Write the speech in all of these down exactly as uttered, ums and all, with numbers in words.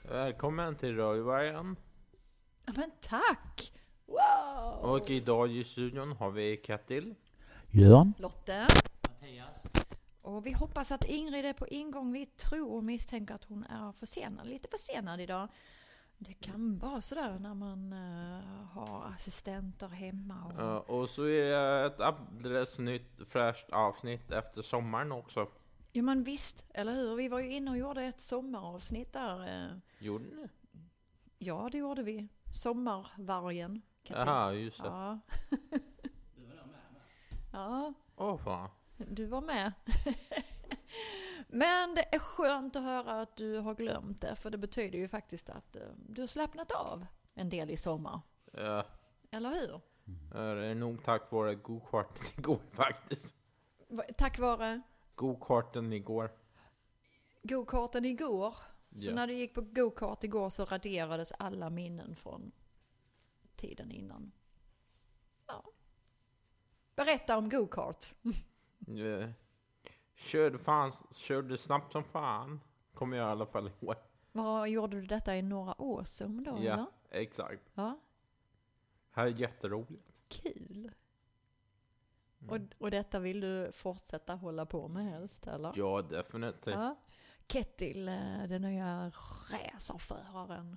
Välkommen till Röjvargen. Ja, men tack! Wow! Och idag i studion har vi Ketil, Jörn, Lotte. Mattias. Och vi hoppas att Ingrid är på ingång. Vi tror och misstänker att hon är försenad. Lite försenad idag. Det kan vara sådär när man uh, har assistenter hemma. Och... uh, och så är det ett alldeles nytt fräscht avsnitt efter sommaren också. Ja, men visst, eller hur? Vi var ju inne och gjorde ett sommaravsnitt där. Uh... Gjorde ni? Ja, det gjorde vi. Sommarvargen. Jaha, just det. Ja. Du var där med mig. Ja. Åh oh, fan. Du var med. Men det är skönt att höra att du har glömt det. För det betyder ju faktiskt att uh, du har slappnat av en del i sommar. Ja. Eller hur? Uh, det är nog tack vare go-karten igår faktiskt. Va- Tack vare Go-karten igår. go-karten igår. Så Ja. när du gick på go-kart igår så raderades alla minnen från tiden innan. Ja. Berätta om go-kart. Uh, körde, fan, körde snabbt som fan. Kommer jag i alla fall ihåg. Vad gjorde du detta i några år sedan då? Ja, eller? exakt. Ja. Här är jätteroligt. Kul. Mm. Och, och detta vill du fortsätta hålla på med helst, eller? Ja, definitivt. Ja. Ketil, eh, den nya racerföraren.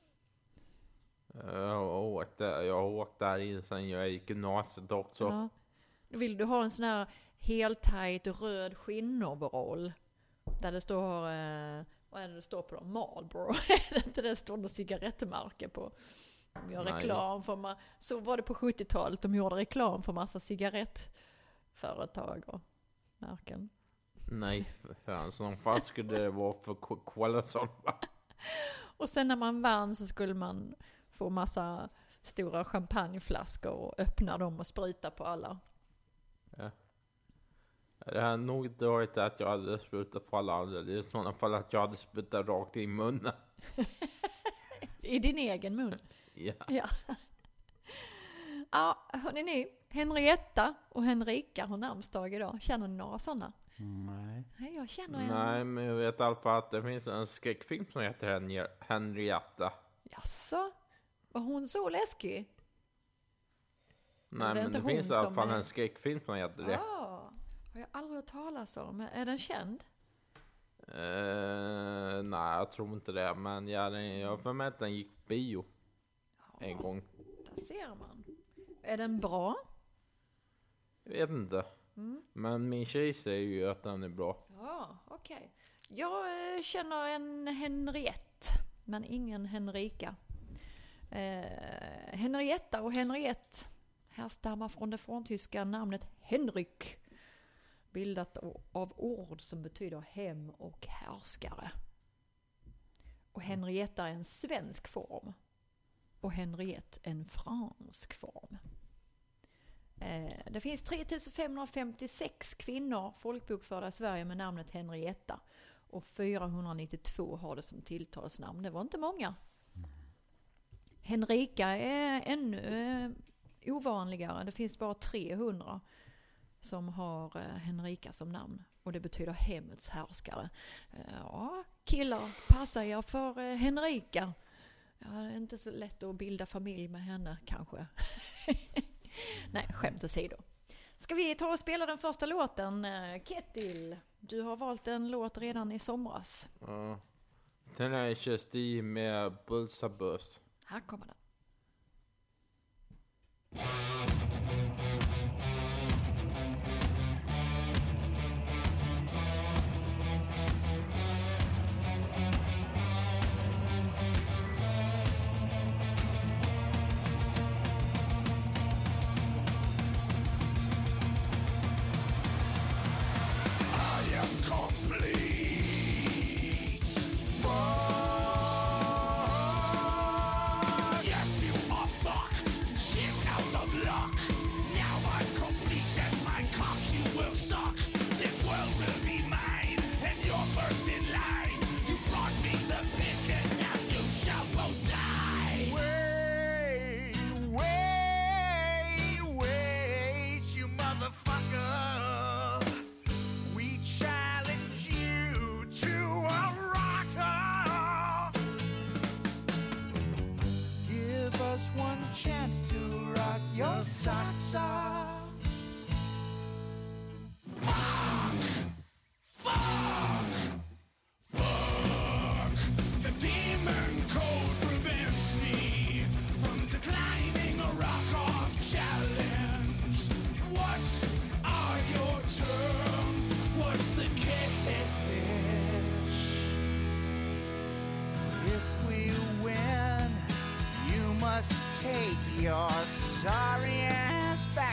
Jag har åkt där, jag har åkt där in sen jag gick gymnasiet också. Ja. Vill du ha en sån här heltajt röd skinnoverall där det står, eh, vad är det det står på dem? Marlboro. Är det inte det står något cigarettmärke på? De gör Nej. reklam för ma- så var det på sjuttiotalet, de gjorde reklam för massa cigarettföretag och märken. Nej, för fan, så fast skulle det vara för Coca-Cola. Och sen när man vann så skulle man få massa stora champagneflaskor och öppna dem och spruta på alla. Ja. Det här nog inte varit att jag hade sprutat på alla andra. Det är i sådana fall att jag hade sprutat rakt i munnen. I din egen mun. Ja. Ja. Ja, hörni ni, Henrietta och Henrika har namnsdag idag. Känner ni några sådana? nej. Nej, jag känner en. Nej, men jag vet i alla fall att det finns en skräckfilm som heter Hen- Henrietta. Jaså? Var hon så läskig? Nej, det men inte det hon finns i alla som fall är- en skräckfilm som heter det. Ja, har jag aldrig hört talas om. Är den känd? Uh, nej, jag tror inte det. Men jag, jag har för mig att den gick bio en gång. Där ser man. Är den bra? Jag vet inte. Mm. Men min tjej säger ju att den är bra. Ja, okej. Okay. Jag eh, känner en Henriette, men ingen Henrika. Eh, Henrietta och Henriette härstammar från det forntyska namnet Henrik, bildat av ord som betyder hem och härskare. Och Henrietta är en svensk form och Henriette en fransk form. Det finns tre tusen femhundrafemtiosex kvinnor folkbokförda i Sverige med namnet Henrietta och fyrahundranittiotvå har det som tilltalsnamn. Det var inte många. Henrika är ännu ovanligare. Det finns bara trehundra som har Henrika som namn och det betyder hemmets härskare. Ja, killar, passa er för Henrika. Ja, det är inte så lätt att bilda familj med henne kanske. Nej, skämt åsido. Ska vi ta och spela den första låten? Ketil, du har valt en låt redan i somras. Uh, Tenacious D med Bulsabus. Här kommer den. Yes, you are fucked. Shit out of luck.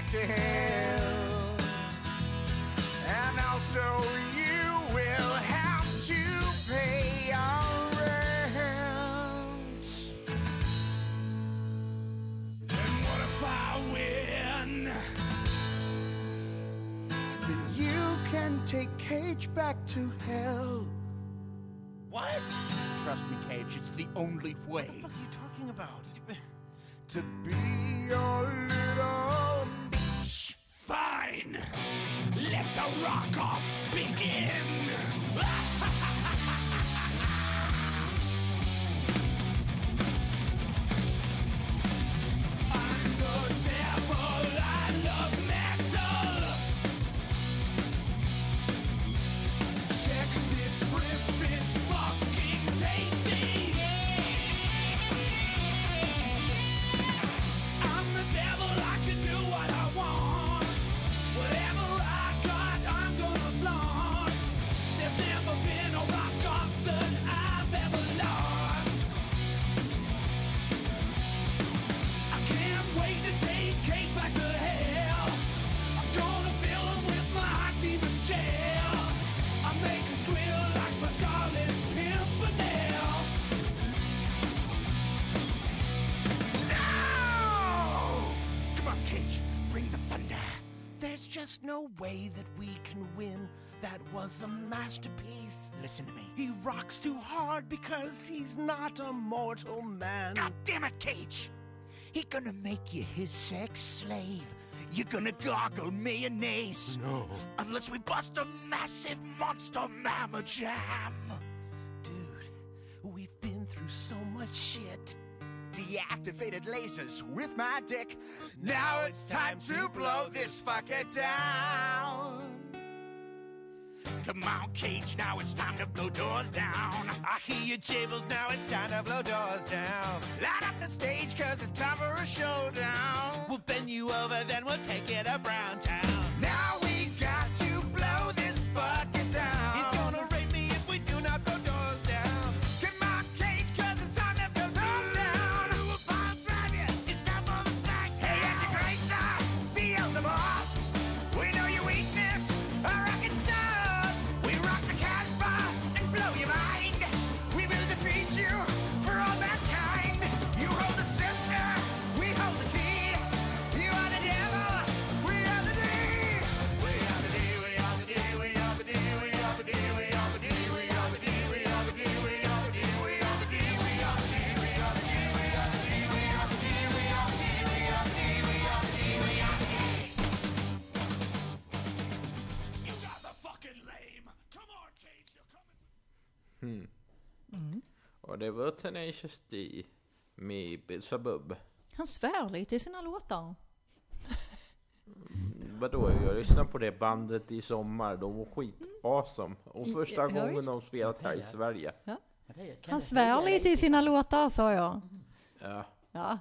to hell. And also you will have to pay our rent. And what if I win? Then you can take Cage back to hell. What? Trust me, Cage, it's the only way. What are you talking about? To be your little bitch. Fine! Let the rock-off begin! I'm the devil, I love metal! Check this riff, it's fucking tasty! I'm the devil, I can do what I want. Whatever I got, I'm gonna flaunt. There's never been a rock off that I've ever lost. I can't wait to take Cage back to hell. I'm gonna fill him with my hot demon gel. I make him squeal like my Scarlet Pimpernel. No! Come on, Cage, bring the thunder. There's just no way that we can win. That was a masterpiece. Listen to me. He rocks too hard because he's not a mortal man. God damn it, Cage! He gonna make you his sex slave. You're gonna gargle mayonnaise. No. Unless we bust a massive monster mamma jam. Dude, we've been through so much shit. Deactivated lasers with my dick. Now it's time to blow this fucker down. Come on, Cage, now it's time to blow doors down. I hear your jables, now it's time to blow doors down. Light up the stage, cause it's time for a showdown. We'll bend you over, then we'll take it up round town. Now we got to blow this fucker down. He's gonna rape me if we do not blow doors down. Come on, Cage, cause it's time to blow doors down. I'll drive you, it's time for the fact. Hey, Antichrist, Beelzebub, we know your weakness, our rocket stars. We rock the Casbah and blow your mind. We will defeat you for all mankind. You hold the scepter, we hold the key. You are the devil, we are the D. We are the D, we are the D, we are the D, we are the D, we are the D, we are the D, we are the D, we are the D, we are the D, we are the D, we are the D, we are the D, we are the D, we are the D, we are the D, we are the D, we are the D. You guys are fucking lame. Come on, Cage, you're coming. Hmm. Och det var Tenacious D med Beelzebub. Han svär lite i sina låtar. Vadå, jag lyssnade på det bandet i sommar. De var skit awesome. Och I- första ja, gången visst. de spelat här i Sverige. Han svär lite i sina låtar, sa jag. Ja. Ja.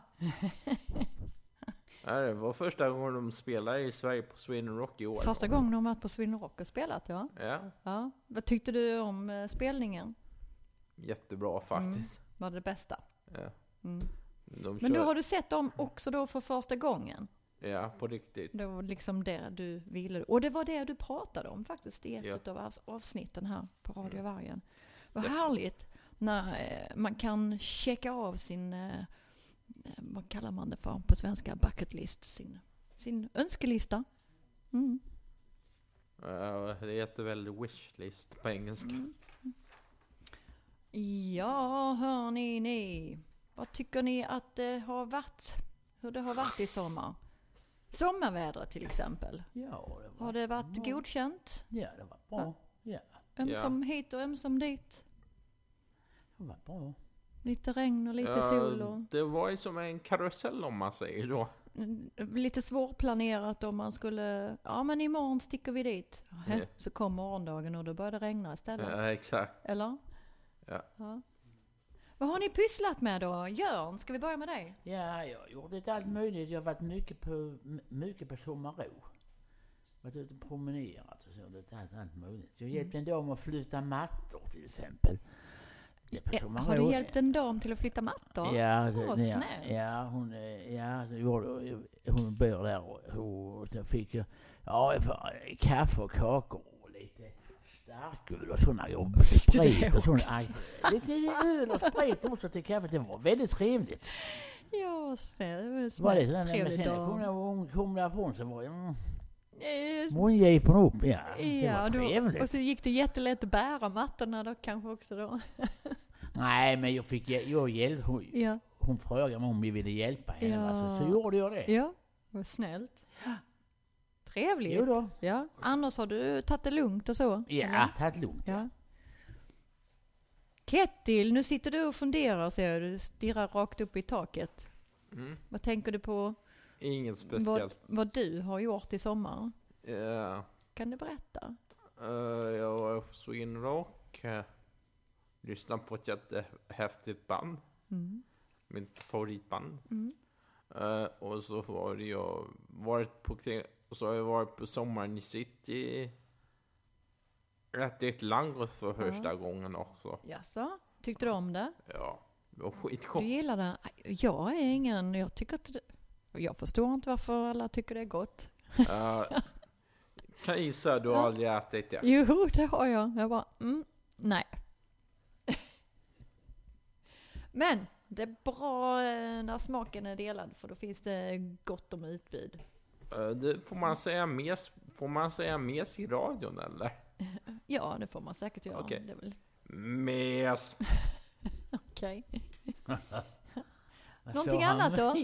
Ja, det var första gången de spelade i Sverige på Sweden Rock i år. Första gången de varit på Sweden Rock och spelat, ja. Ja, Ja. Vad tyckte du om eh, spelningen? jättebra faktiskt. Var det bästa? Ja. Mm. De Men då kör- har du sett dem också då för första gången? Ja, på riktigt. Det var liksom det du ville. Och det var det du pratade om faktiskt i ett Ja. av avs- avsnitten här på Radio Vargen. Vad Det- härligt när eh, man kan checka av sin, eh, eh, vad kallar man det för på svenska, bucket list, sin, sin önskelista. Mm. Ja, det heter väl wishlist på engelska. Mm. Ja, hörni ni. Vad tycker ni att det har varit? Hur det har varit i sommar? Sommarvädret till exempel. Ja, det var, Har det varit godkänt? ja, det var bra. Ja, Ömsom hit och ömsom dit. det var bra. Lite regn och lite Ja, sol och det var ju som en karusell om man säger då. mm, lite svårplanerat om man skulle, ja men imorgon sticker vi dit. Jaha, Ja. så kom morgondagen och då började det regna istället. Ja, exakt. Eller? Ja. Ja. Vad har ni pysslat med då? Jörn, ska vi börja med dig? Ja, jag har gjort lite allt möjligt. Jag har varit mycket på, m- mycket på sommarro. Varit ute och promenerat och så. Lite allt, allt möjligt. Jag hjälpte en dam att flytta mattor till exempel. Ja, på Eh, sommaren Har du då- hjälpt en dam till att flytta mattor? Ja, Åh, det, vad ja, snällt. ja, hon, eh, ja, det gjorde hon bor där och, och så fick jag ja, för, kaffe och kakor och lite starköl och sådana jobb. Fick du det Sprit och såna, också? aj, lite öl och sprit också till kaffet. Det var väldigt trevligt. Ja, vad snällt. Det var Var snällt. det sådär, men Trevlig sen kom, dam. jag, hon kom därifrån så var jag mm, Eh, mungipen upp. Ja, det Ja, var då, trevligt. och så gick det jättelätt att bära mattorna då kanske också då. Nej, men jag fick jag, jag hjälp, hon, Ja, hon frågade mig om vi ville hjälpa henne. Ja. Alltså, så gjorde jag det. ja, vad snällt. Trevligt. Jo då. Ja, annars har du tagit det lugnt och så? Ja, eller? tagit lugnt. Ja. Kettil, nu sitter du och funderar, ser jag. Du stirrar rakt upp i taket. Mm. Vad tänker du på Inget vad, speciellt. vad du har gjort i sommar? Ja. Kan du berätta? Eh, jag var på Sweden Rock. Uh, lyssnade på ett jättehäftigt band. Mm. Mitt favoritband. Mm. Eh, och så var det jag varit på och så har jag varit på sommaren i city. Rätt ett Langros för första gången också. Jaså? Tyckte du om det? Ja, det var Du skitgott. gillar det? Jag är ingen, jag tycker att det, jag förstår inte varför alla tycker det är gott. Uh, kan gissa, du har Ja. aldrig ätit det. Jo, det har jag. Jag bara, mm, nej. Men det är bra eh, när smaken är delad, för då finns det gott om utbud. Uh, det får man säga mes, får man säga mes i radion eller? Ja, det får man säkert göra. Okej. Det är väl Mes. okej. Vad Någonting sa han? annat då?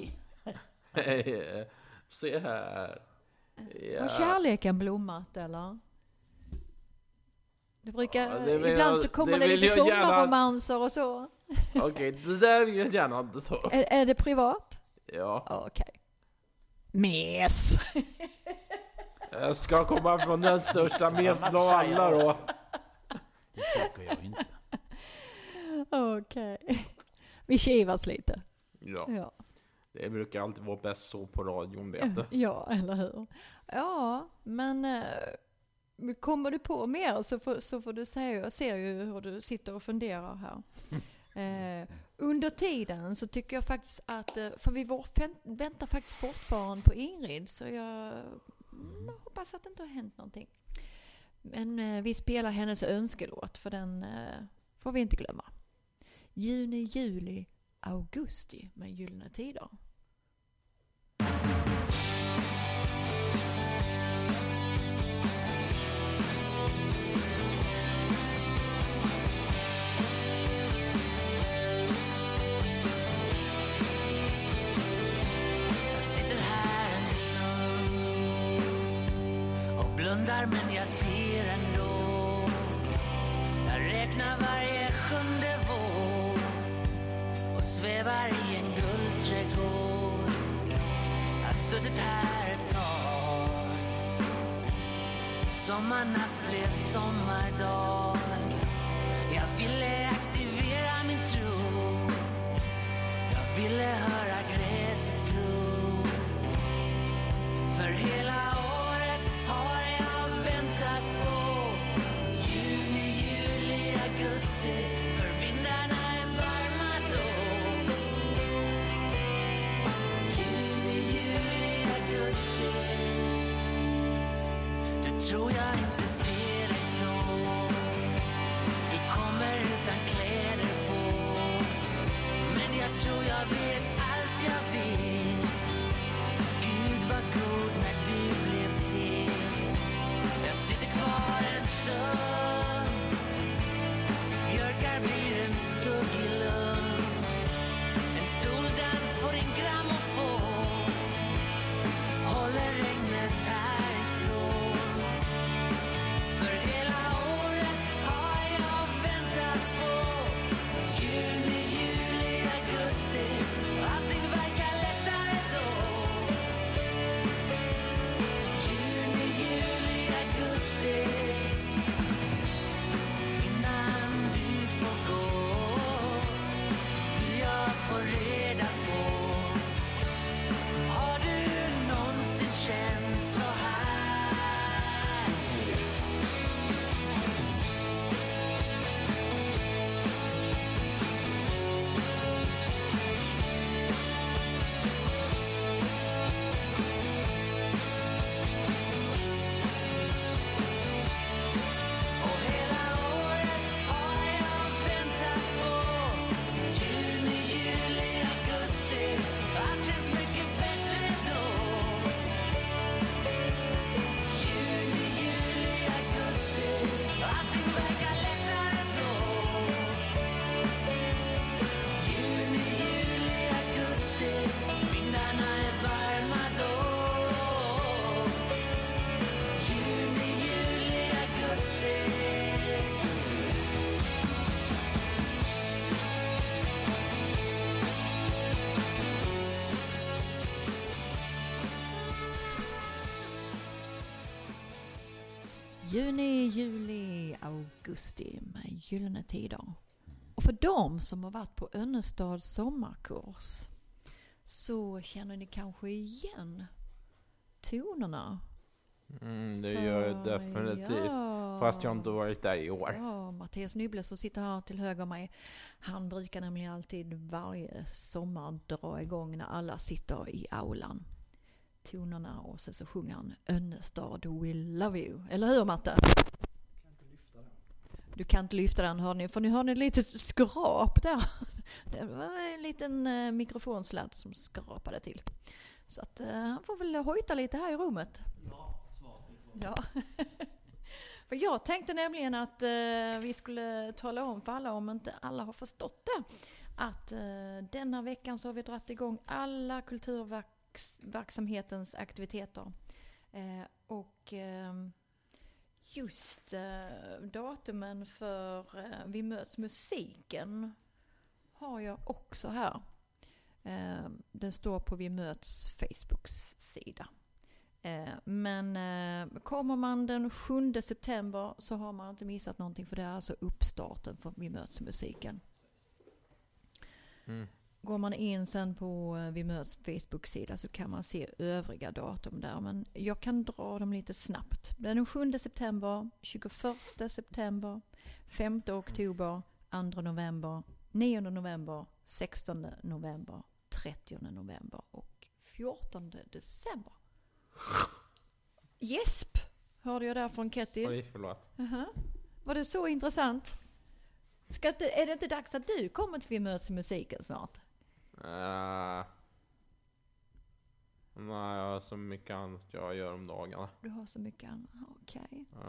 Se här. Ja. Har kärleken blommat eller? Det brukar, Ja, det vill ibland jag- så kommer det det, vill lite jag gärna- sommarromanser och så. Okej, det där vill jag gärna inte ta upp. Är, är det privat? Ja. Okej. Mes. Jag ska komma från den största mesen av alla då. Det tycker jag inte. Okej. Vi kivas lite. Ja, Ja. det brukar alltid vara bäst så på radion, vet du. Ja, eller hur? Ja, men eh, kommer du på mer så får, så får du säga, jag ser ju hur du sitter och funderar här. Eh, under tiden så tycker jag faktiskt att, eh, för vi vår, väntar faktiskt fortfarande på Ingrid, så jag mm, hoppas att det inte har hänt någonting. Men eh, vi spelar hennes önskelåt, för den eh, får vi inte glömma. Juni, juli, augusti med Gyllene Tider. Jag sitter här en stund och blundar, men jag ser ändå. Jag räknar varje sjunde vår och svävar i en guldträdgård. Jag har suttit här ett tag. Sommarnatt blev sommardag. Jag ville aktivera min tro. Jag ville höra gräset gro. För hela året har jag väntat på juni, juli, augusti. För vindarna är varma då. Juni, juli, augusti. Du tror jag inte ser dig så. Du kommer utan kläder på. Men jag tror jag vet allt jag vill. Gud var god när du blev till. Jag sitter kvar en stund. Björkar blir Juni, juli, augusti med gyllene tider. Och för dem som har varit på Önnestads sommarkurs så känner ni kanske igen tonerna. Mm, det gör jag definitivt. Ja. Fast jag inte varit där i år. Ja, Mattias Nybble som sitter här till höger mig, han brukar nämligen alltid varje sommar dra igång när alla sitter i aulan. Tonerna och så, så sjunger han Önnestad, we love you. Eller hur, Matte? Du kan inte lyfta den, hör ni, för nu hör ni ett litet skrap där. Det var en liten uh, mikrofonsladd som skrapade till. Så att uh, han får väl hojta lite här i rummet. Ja, smart. Ja. För jag tänkte nämligen att uh, vi skulle tala om för alla, om inte alla har förstått det, att uh, denna veckan så har vi dragit igång alla kulturverksamhetens aktiviteter. Uh, och uh, just uh, datumen för uh, Vi möts musiken har jag också här. Uh, den står på Vi möts Facebooks sida. Uh, men uh, kommer man den sjunde september så har man inte missat någonting, för det är alltså uppstarten för Vi möts musiken. Mm. Går man in sen på uh, Vi möts Facebook-sida så kan man se övriga datum där. Men jag kan dra dem lite snabbt. Det är den sjunde september, tjugoförsta september, femte oktober, andra november, nionde november, sextonde november, trettionde november och fjortonde december. Jesp, hörde jag där från Ketty. Oj, förlåt. Uh-huh. Var det så intressant? Ska det, är det inte dags att du kommer till Vi möts musiken snart? Uh, nej, jag har så mycket annat jag gör om dagarna. Du har så mycket annat, okej. Ja.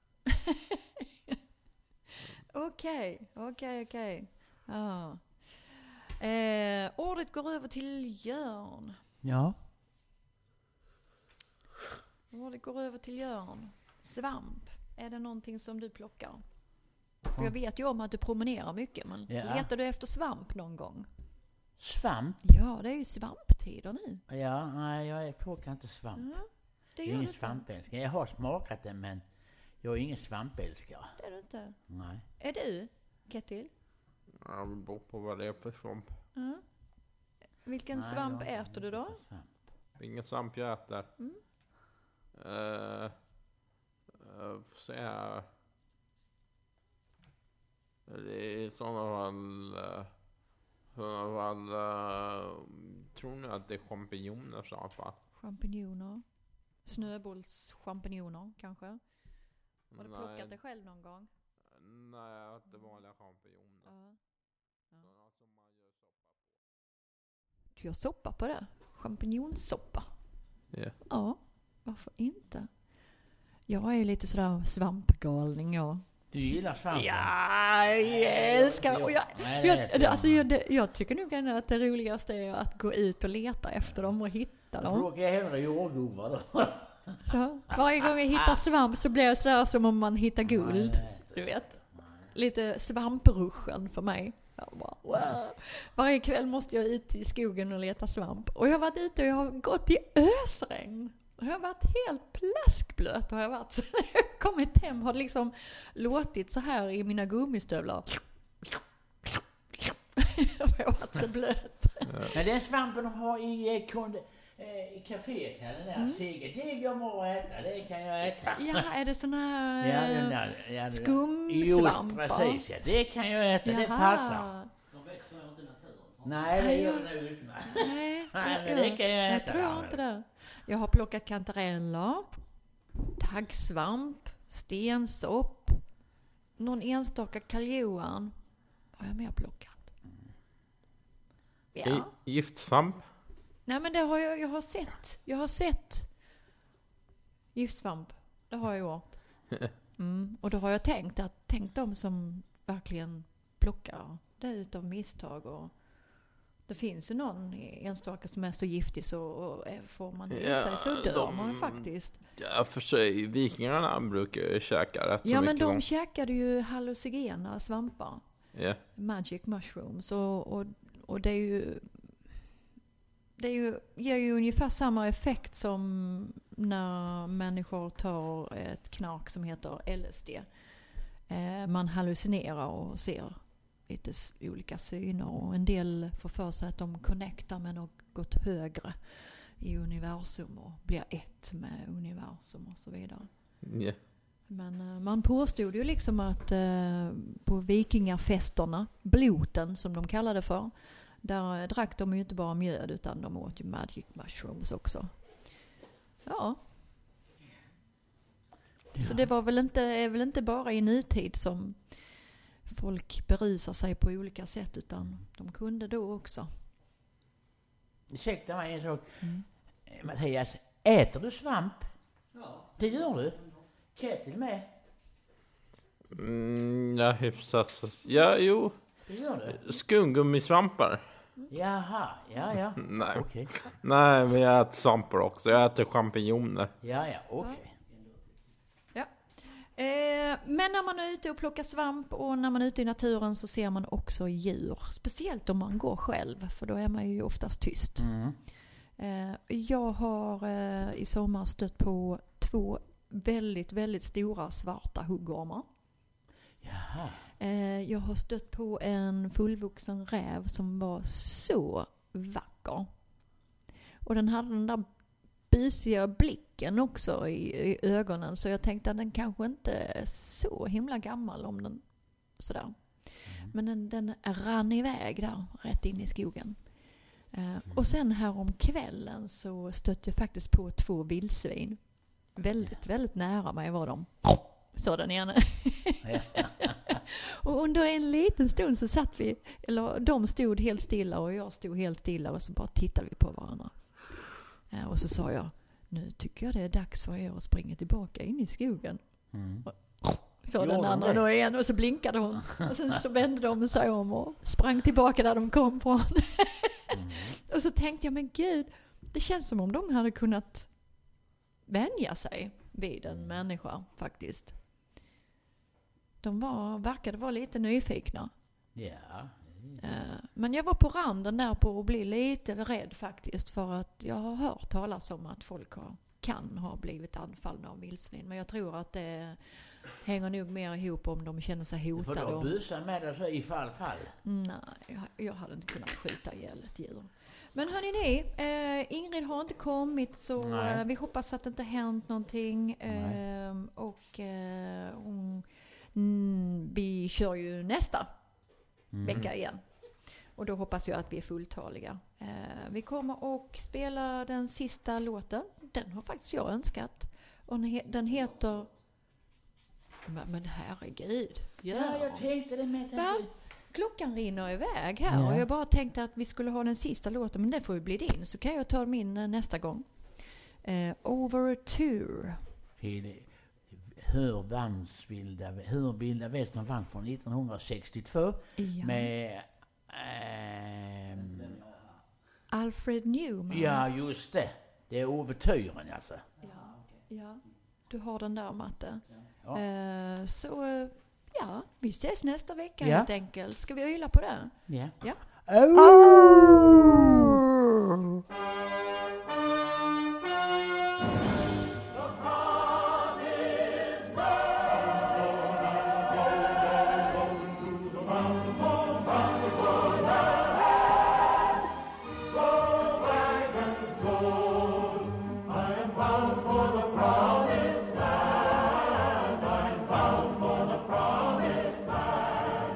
Okej, okej, okej. Ja. Eh, ordet går över till Jörn. Ja. Ordet går över till Jörn. Svamp. Är det någonting som du plockar? För jag vet ju om att du promenerar mycket, men Ja. letar du efter svamp någon gång? Svamp? Ja, det är ju svamptider nu. Ja, nej, jag plockar inte svamp. Ja, det Jag är gör du ingen inte. svampälskare. Jag har smakat det, men jag är ingen svampälskare. Det är du inte. Nej. Är du, Ketil? Jag beror på vad det är för svamp. Ja. Vilken Nej, svamp jag har äter du då? inte svamp. Ingen svamp jag äter. Mm. Uh, uh, får se här. Det är i sådana fall... Uh, sådana fall uh, tror ni att det är champinjoner så här fall? Champinjoner. Snöbollschampinjoner kanske? Har du plockat det själv någon gång? Nej, att det är vanliga champinjoner. Ja. Sådana som man gör soppa på. Du gör soppa på det? Champinjonsoppa? Yeah. Ja, varför inte? Jag är lite sådär svampgalning, ja. Du gillar svamp? Ja, jag älskar och jag, Nej, det vet jag, jag. alltså jag, det, jag tycker nog ändå att det roligaste är att gå ut och leta efter dem och hitta Då dem. plockar jag hellre jordgubbar då. Så, varje gång jag hittar svamp så blir det sådär som om man hittar guld. Nej, Du vet. Lite svampruschen för mig. Jag bara, wow. Varje kväll måste jag ut i skogen och leta svamp. Och jag har varit ute och jag har gått i ösregn. Och jag har varit helt plaskblöt har jag varit. Så när jag kommit hem har det liksom låtit så här i mina gummistövlar. Jag har varit så blöt. Men den svampen de har i, eh, konde, eh, i kaféet här, den där mm. Seger, det går bra att äta, det kan jag äta. Ja, är det sån här Ja, den där, ja, den skumsvampar? Jo, precis, ja. Det kan jag äta, det passar. De växer ju inte i naturen. Nej, det gör det nog inte. Nej, Nej, men det kan jag jag äta. tror inte det. Jag har plockat kantareller, taggsvamp, stensopp, någon enstaka kaljoan. Vad har jag mer plockat? Ja. I, giftsvamp? Nej, men det har jag, jag har sett. Jag har sett giftsvamp. Det har jag gjort. Mm. Och då har jag tänkt att tänk de som verkligen plockar det utav misstag. Och det finns ju någon enstaka som är så giftig så och får man i Ja, sig så dör de- man faktiskt. Ja, för sig. Vikingarna brukar ju käka rätt Ja, så men mycket. de De... käkade ju hallucinogena svampar. Ja. Magic mushrooms. Och, och, och det är ju... Det är ju, ger ju ungefär samma effekt som när människor tar ett knark som heter L S D. Eh, man hallucinerar och ser lite s- olika syner. Och en del får för sig att de connectar med något högre i universum och blir ett med universum och så vidare. Ja. Men eh, man påstod ju liksom att eh, på vikingafesterna, bloten som de kallade för, där eh, drack de ju inte bara mjöd utan de åt ju magic mushrooms också. Ja. Så det var väl inte, är väl inte bara i nutid som folk berusar sig på olika sätt utan de kunde då också. Ursäkta mig en sak. Mm. Eh, Mattias, äter du svamp? Ja. Det gör du? Ketil med? Mm, ja, hyfsat. så- Ja, jo. Det gör du? Skumgummisvampar. Jaha, ja ja. Nej. Okej. Nej, men jag äter svampar också. Jag äter champinjoner. Ja ja, okej. Eh, men när man är ute och plockar svamp och när man är ute i naturen så ser man också djur. Speciellt om man går själv, för då är man ju oftast tyst. Mm. Eh, jag har eh, i sommar stött på två väldigt, väldigt stora svarta huggormar. Jaha. Eh, jag har stött på en fullvuxen räv som var så vacker. Och den hade den där busiga blicken också i, i ögonen. Så jag tänkte att den kanske inte är så himla gammal om den sådär. Mm. Men den, den rann iväg där rätt in i skogen. Eh, mm. Och sen här om kvällen så stötte jag faktiskt på två vildsvin. Väldigt, väldigt nära mig var de. Så den ena. Och under en liten stund så satt vi, eller de stod helt stilla och jag stod helt stilla och så bara tittade vi på varandra. Ja, och så sa jag, nu tycker jag det är dags för er att springa tillbaka in i skogen. Mm. Så Gjorde den andra det? då igen och så blinkade hon. Och sen så vände de sig om och sprang tillbaka där de kom från. Mm. Och så tänkte jag, men gud, det känns som om de hade kunnat vänja sig vid en människa faktiskt. De var, verkade vara lite nyfikna. Ja. Uh, men jag var på randen där på att bli lite rädd faktiskt, för att jag har hört talas om att folk har, kan ha blivit anfallna av vildsvin. Men jag tror att det hänger nog mer ihop om de känner sig Du hotade. får då och... busa med dig så i fall fall. Nej, jag, jag hade inte kunnat skjuta ihjäl ett djur. Men hörni ni, eh, Ingrid har inte kommit så eh, vi hoppas att det inte hänt någonting. Eh, och eh, hon, mm, vi kör ju nästa mm. vecka igen. Och då hoppas jag att vi är fulltaliga. Eh, vi kommer och spela den sista låten. Den har faktiskt jag önskat. Och den heter... Men, men herregud. Ja, ja jag tänkte det med. Va? Klockan rinner iväg här. Ja. Och jag bara tänkte att vi skulle ha den sista låten. Men det får ju bli din. Så kan jag ta min nästa gång. Eh, Over a Tour. Hur vann Vilda, hur Vilda Västern vann från nittonhundrasextiotvå ja. med ähm, Alfred Newman. Ja, just det. Det är overtyren alltså. Ja, ja. Du har den där, Matte. Ja. Eh, så ja, vi ses nästa vecka ja. helt enkelt. Ska vi yla på det? Ja. Ja. Oh.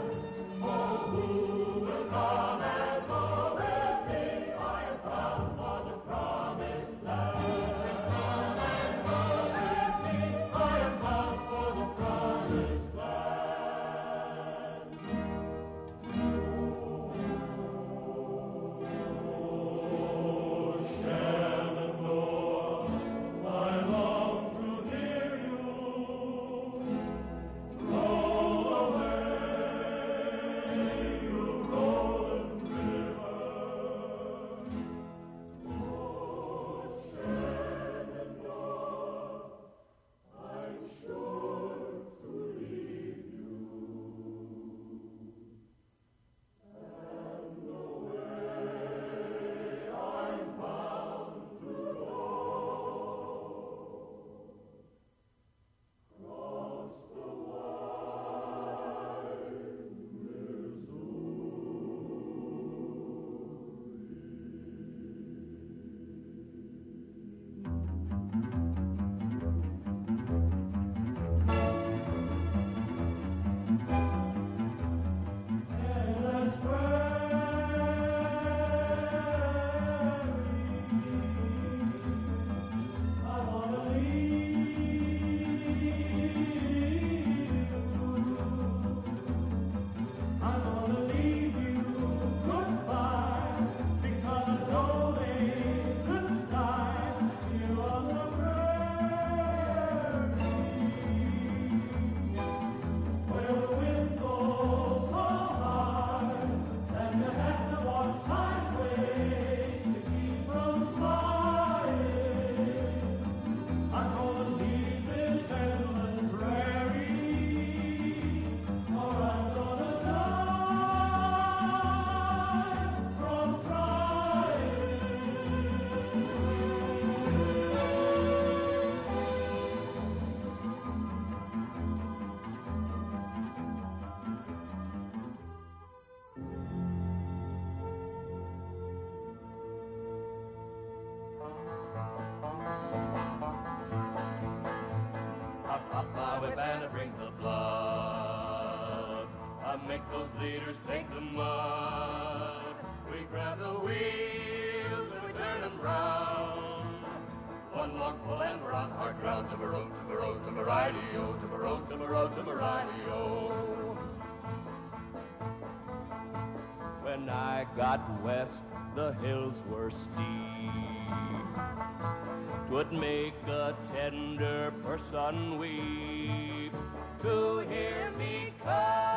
Come and go with me, I am bound for make those leaders take the mud. We grab the wheels and we turn them round. One long pull and we're on hard ground. To-ma-road, to-ma-road, to-ma-ridey-o, to-ma-road, to-ma-road, to-ma-ridey-o. When I got west, the hills were steep. 'Twould make a tender person weep to hear me cry.